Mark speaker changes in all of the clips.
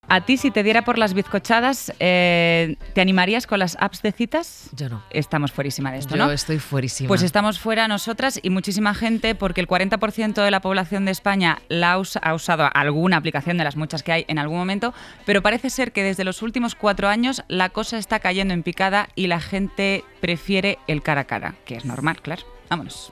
Speaker 1: A ti, si te diera por las bizcochadas, ¿te animarías con las apps de citas?
Speaker 2: Yo no.
Speaker 1: Estamos fuerísima de esto, ¿no?
Speaker 2: Yo estoy fuerísima.
Speaker 1: Pues estamos fuera nosotras y muchísima gente, porque el 40% de la población de España ha usado alguna aplicación de las muchas que hay en algún momento, pero parece ser que desde los últimos 4 años la cosa está cayendo en picada y la gente prefiere el cara a cara, que es normal, claro. Vámonos.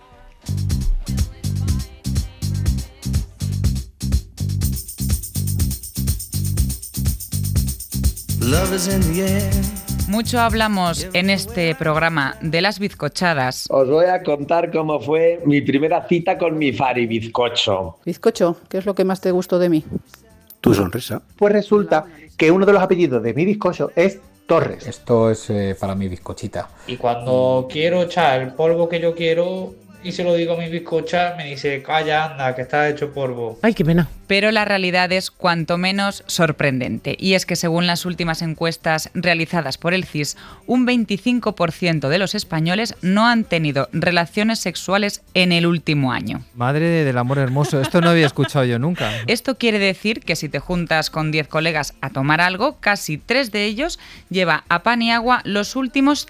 Speaker 1: Mucho hablamos en este programa de las bizcochadas.
Speaker 3: Os voy a contar cómo fue mi primera cita con mi Fari bizcocho.
Speaker 4: Bizcocho, ¿qué es lo que más te gustó de mí?
Speaker 5: Tu sonrisa.
Speaker 6: Pues resulta que uno de los apellidos de mi bizcocho es Torres.
Speaker 7: Esto es para mi bizcochita.
Speaker 8: Y cuando quiero echar el polvo que yo quiero y se lo digo a mi bizcocha, me dice, calla, anda, que está hecho polvo.
Speaker 2: Ay, qué pena.
Speaker 1: Pero la realidad es cuanto menos sorprendente. Y es que según las últimas encuestas realizadas por el CIS, un 25% de los españoles no han tenido relaciones sexuales en el último año.
Speaker 9: Madre del amor hermoso, esto no había escuchado yo nunca.
Speaker 1: Esto quiere decir que si te juntas con 10 colegas a tomar algo, casi 3 de ellos lleva a pan y agua los últimos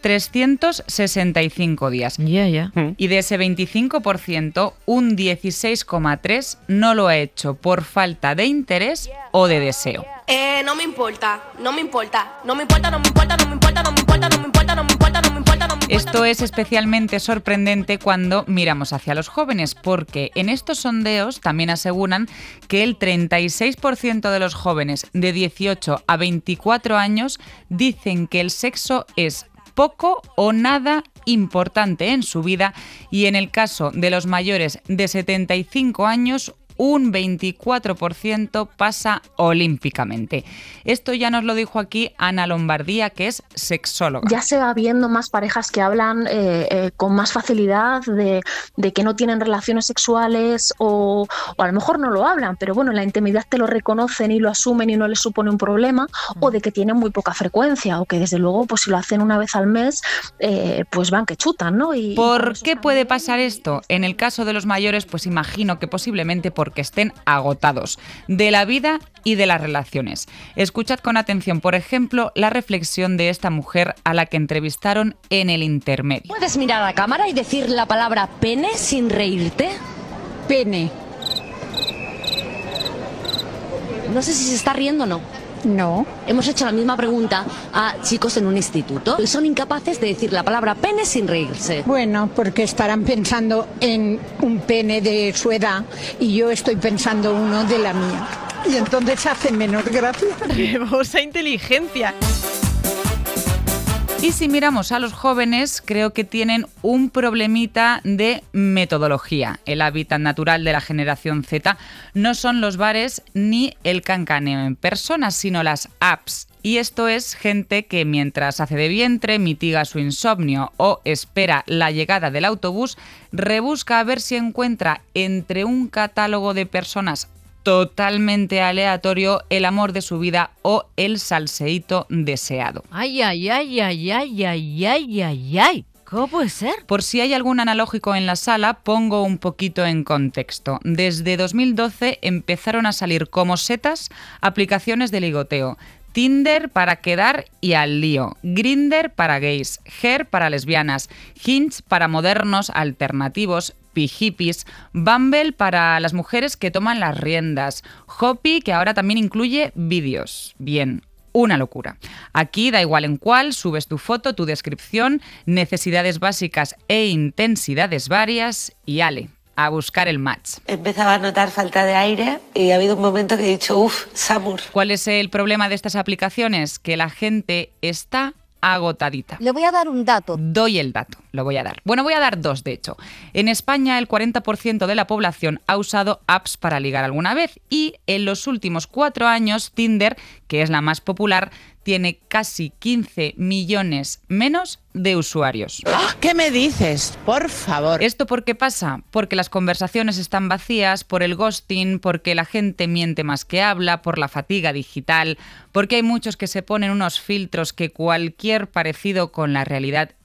Speaker 1: 365 días.
Speaker 2: Ya.
Speaker 1: Y de ese 25%, un 16,3% no lo ha hecho por falta de interés o de deseo.
Speaker 10: No me importa, no me importa, no me importa, no me importa, no me importa, no me importa, no me importa, no me importa, no me importa, no me importa.
Speaker 1: Esto es especialmente sorprendente cuando miramos hacia los jóvenes, porque en estos sondeos también aseguran que el 36% de los jóvenes de 18 a 24 años dicen que el sexo es poco o nada importante en su vida, y en el caso de los mayores de 75 años, un 24% pasa olímpicamente. Esto ya nos lo dijo aquí Ana Lombardía, que es sexóloga.
Speaker 11: Ya se va viendo más parejas que hablan con más facilidad de que no tienen relaciones sexuales o a lo mejor no lo hablan, pero bueno, en la intimidad te lo reconocen y lo asumen y no les supone un problema, o de que tienen muy poca frecuencia, o que desde luego pues si lo hacen una vez al mes, pues van que chutan, ¿no?
Speaker 1: ¿Por qué puede pasar esto? En el caso de los mayores, pues imagino que posiblemente porque estén agotados de la vida y de las relaciones. Escuchad con atención, por ejemplo, la reflexión de esta mujer a la que entrevistaron en El Intermedio.
Speaker 12: ¿Puedes mirar a la cámara y decir la palabra pene sin reírte?
Speaker 13: Pene.
Speaker 12: No sé si se está riendo o no.
Speaker 13: No.
Speaker 12: Hemos hecho la misma pregunta a chicos en un instituto y son incapaces de decir la palabra pene sin reírse.
Speaker 13: Bueno, porque estarán pensando en un pene de su edad y yo estoy pensando uno de la mía. Y entonces hace menos gracia.
Speaker 2: ¡Hermosa inteligencia!
Speaker 1: Y si miramos a los jóvenes, creo que tienen un problemita de metodología. El hábitat natural de la generación Z no son los bares ni el cancaneo en persona, sino las apps. Y esto es gente que mientras hace de vientre, mitiga su insomnio o espera la llegada del autobús, rebusca a ver si encuentra entre un catálogo de personas totalmente aleatorio el amor de su vida o el salseíto deseado.
Speaker 2: Ay. ¿Cómo puede ser?
Speaker 1: Por si hay algún analógico en la sala, pongo un poquito en contexto. Desde 2012 empezaron a salir como setas aplicaciones de ligoteo. Tinder para quedar y al lío, Grindr para gays, Her para lesbianas, Hinge para modernos alternativos, Pijipis, Bumble para las mujeres que toman las riendas, Hopi, que ahora también incluye vídeos. Bien, una locura. Aquí da igual en cuál, subes tu foto, tu descripción, necesidades básicas e intensidades varias y ale, a buscar el match.
Speaker 14: Empezaba a notar falta de aire y ha habido un momento que he dicho, Samur.
Speaker 1: ¿Cuál es el problema de estas aplicaciones? Que la gente está agotadita.
Speaker 15: Le voy a dar un dato.
Speaker 1: Doy el dato, lo voy a dar. Bueno, voy a dar 2, de hecho. En España, el 40% de la población ha usado apps para ligar alguna vez y en los últimos 4 años, Tinder, que es la más popular, tiene casi 15 millones menos de usuarios.
Speaker 16: ¿Qué me dices? Por favor.
Speaker 1: ¿Esto por qué pasa? Porque las conversaciones están vacías, por el ghosting, porque la gente miente más que habla, por la fatiga digital, porque hay muchos que se ponen unos filtros que cualquier parecido con la realidad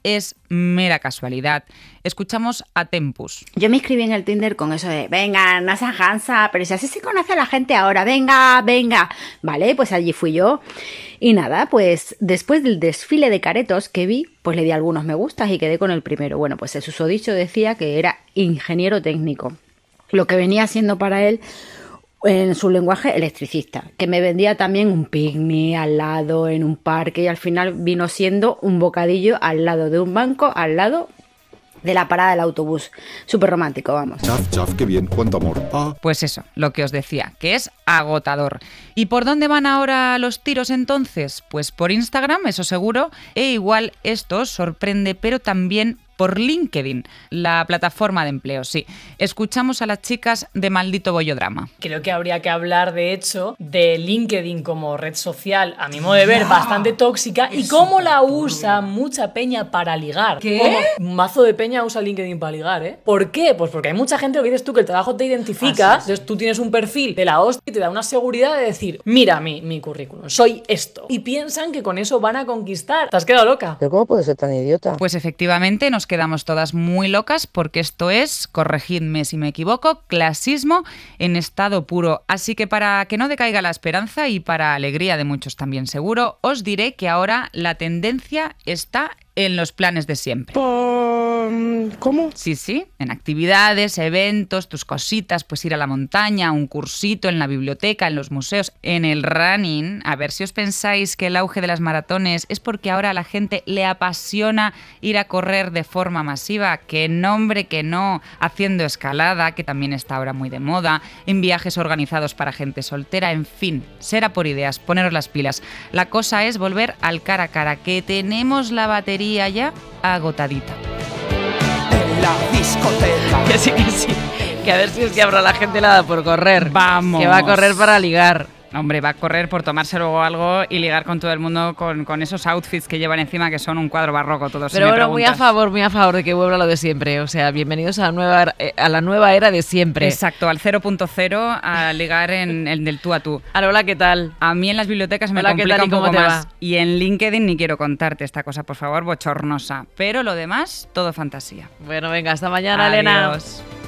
Speaker 1: es mera casualidad. Escuchamos a Tempus.
Speaker 5: Yo me inscribí en el Tinder con eso de, venga, no seas gansa, pero si así se conoce a la gente ahora, venga, venga. Vale, pues allí fui yo. Y nada, pues después del desfile de caretos que vi, pues le di algunos me gustas y quedé con el primero. Bueno, pues el susodicho decía que era ingeniero técnico, lo que venía siendo para él en su lenguaje electricista, que me vendía también un picnic al lado en un parque y al final vino siendo un bocadillo al lado de un banco, al lado de la parada del autobús. Súper romántico, vamos.
Speaker 15: Chaf, chaf, qué bien, cuánto amor. Ah.
Speaker 1: Pues eso, lo que os decía, que es agotador. ¿Y por dónde van ahora los tiros entonces? Pues por Instagram, eso seguro, e igual esto os sorprende, pero también por LinkedIn, la plataforma de empleo, sí. Escuchamos a las chicas de Maldito Bollodrama.
Speaker 17: Creo que habría que hablar, de hecho, de LinkedIn como red social, a mi modo de ver, bastante tóxica, y cómo la usa mucha peña para ligar.
Speaker 2: ¿Qué?
Speaker 17: Un mazo de peña usa LinkedIn para ligar, ¿eh? ¿Por qué? Pues porque hay mucha gente, lo que dices tú, que el trabajo te identifica, entonces tú tienes un perfil de la hostia y te da una seguridad de decir, mira mi currículum, soy esto. Y piensan que con eso van a conquistar. ¿Te has quedado loca?
Speaker 18: ¿Pero cómo puedes ser tan idiota?
Speaker 1: Pues efectivamente nos quedamos todas muy locas porque esto es, corregidme si me equivoco, clasismo en estado puro. Así que para que no decaiga la esperanza y para alegría de muchos también seguro, os diré que ahora la tendencia está en los planes de siempre.
Speaker 18: ¿Cómo?
Speaker 1: Sí, en actividades, eventos, tus cositas, pues ir a la montaña, un cursito en la biblioteca, en los museos, en el running. A ver si os pensáis que el auge de las maratones es porque ahora a la gente le apasiona ir a correr de forma masiva. Que no, hombre, que no. Haciendo escalada, que también está ahora muy de moda, en viajes organizados para gente soltera, en fin, será por ideas, poneros las pilas. La cosa es volver al cara a cara, que tenemos la batería ya agotadita.
Speaker 2: En la discoteca. Que sí. Que a ver si es que habrá la gente helada por correr.
Speaker 1: Vamos.
Speaker 2: Que va a correr para ligar.
Speaker 1: Hombre, va a correr por tomarse luego algo y ligar con todo el mundo con esos outfits que llevan encima, que son un cuadro barroco todos.
Speaker 2: Pero
Speaker 1: si me
Speaker 2: bueno, muy a
Speaker 1: preguntas.
Speaker 2: favor de que vuelva lo de siempre. O sea, bienvenidos a la nueva era de siempre.
Speaker 1: Exacto, al 0.0, a ligar en el del tú a tú.
Speaker 2: Hola, ¿qué tal?
Speaker 1: A mí en las bibliotecas me complica un poco más. Y en LinkedIn ni quiero contarte esta cosa, por favor, bochornosa. Pero lo demás, todo fantasía.
Speaker 2: Bueno, venga, hasta mañana, Elena.
Speaker 1: Adiós.